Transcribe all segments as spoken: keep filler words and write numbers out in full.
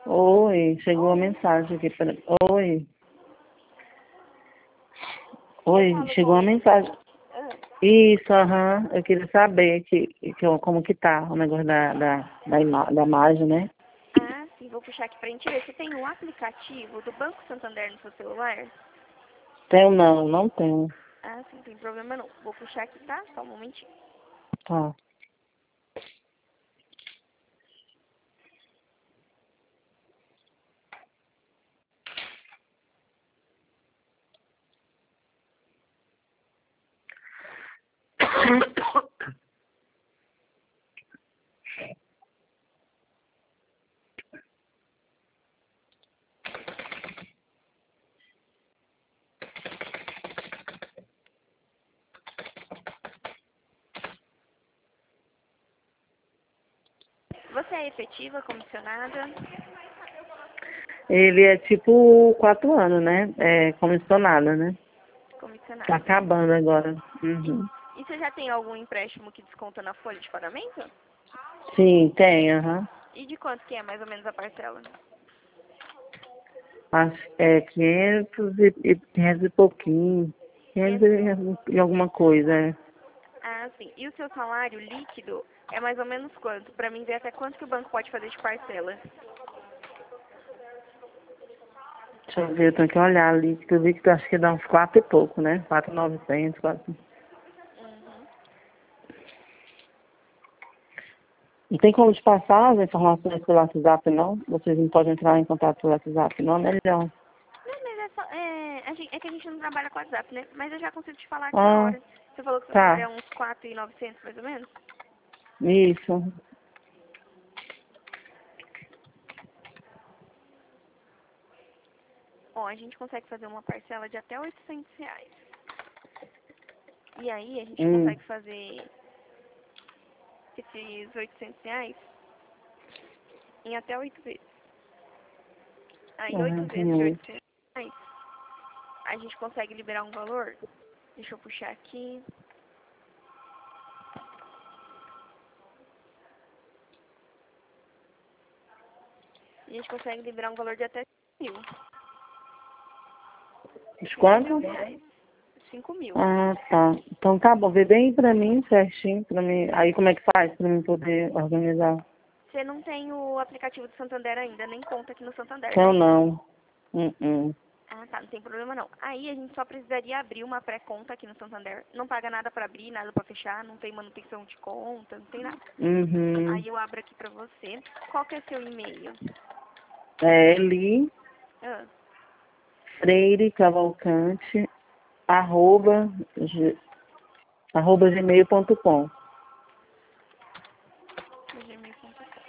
Oi, chegou uma Oi, mensagem aqui para. Oi, eu oi, falo chegou uma com... mensagem. Ah, Isso, aham. Eu queria saber que, que, eu- como que tá o negócio da, da, da, ima- da imagem, né? ah, sim, vou puxar aqui pra gente ver. Você tem o aplicativo do Banco Santander no seu celular? Tenho não, não tenho. Ah, sim, não tem problema não. Vou puxar aqui, tá? Só um momentinho. Tá. Você é efetiva, comissionada? Ele é tipo quatro anos, né? É comissionada, né? Tá Comissionada. acabando agora. E, Uhum. e você já tem algum empréstimo que desconta na folha de pagamento? Sim, tem, aham. E de quanto que é mais ou menos a parcela? Acho que é quinhentos e, e quinhentos e pouquinho. quinhentos quinhentos? e, e alguma coisa, é. Ah, sim. E o seu salário líquido é mais ou menos quanto? Pra mim ver até quanto que o banco pode fazer de parcela. Deixa eu ver, eu tenho que olhar ali, que eu vi que tu acho que dá uns quatro e pouco, né? Quatro mil e novecentos, quatro. Uhum. Não tem como te passar as informações pelo WhatsApp, não? Vocês não podem entrar em contato pelo WhatsApp, não? É melhor. Não, mas é só. É, a gente, é que a gente não trabalha com WhatsApp, né? Mas eu já consigo te falar aqui na Ah, hora. Você falou que seu salário tá. é uns quatro mil e novecentos mais ou menos? Isso. Ó, a gente consegue fazer uma parcela de até oitocentos reais. E aí a gente Hum. consegue fazer esses oitocentos reais em até oito vezes. Aí oito vezes de quarenta e oito. oitocentos reais, a gente consegue liberar um valor. Deixa eu puxar aqui. A gente consegue liberar um valor de até cinco mil. Os cinco mil quantos? reais. Cinco mil. Ah, tá. Então tá bom, vê bem pra mim, certinho, pra mim. Aí como é que faz pra mim poder organizar? Você não tem o aplicativo do Santander ainda, nem conta aqui no Santander, Então né? não. Hum, hum. Ah, tá, não tem problema não. Aí a gente só precisaria abrir uma pré-conta aqui no Santander. Não paga nada pra abrir, nada pra fechar, não tem manutenção de conta, não tem nada. Uhum. Aí eu abro aqui pra você. Qual que é seu e-mail? É Eli Ah, Freire Cavalcante, arroba, g- arroba gmail ponto com. gmail ponto com.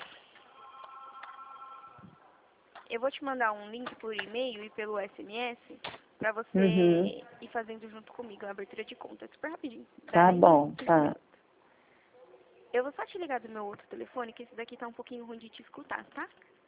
Eu vou te mandar um link por e-mail e pelo S M S pra Uhum. você ir fazendo junto comigo a abertura de conta. É super rapidinho. Dá Tá nem bom, cinco tá. minutos. Eu vou só te ligar do meu outro telefone, que esse daqui tá um pouquinho ruim de te escutar, tá?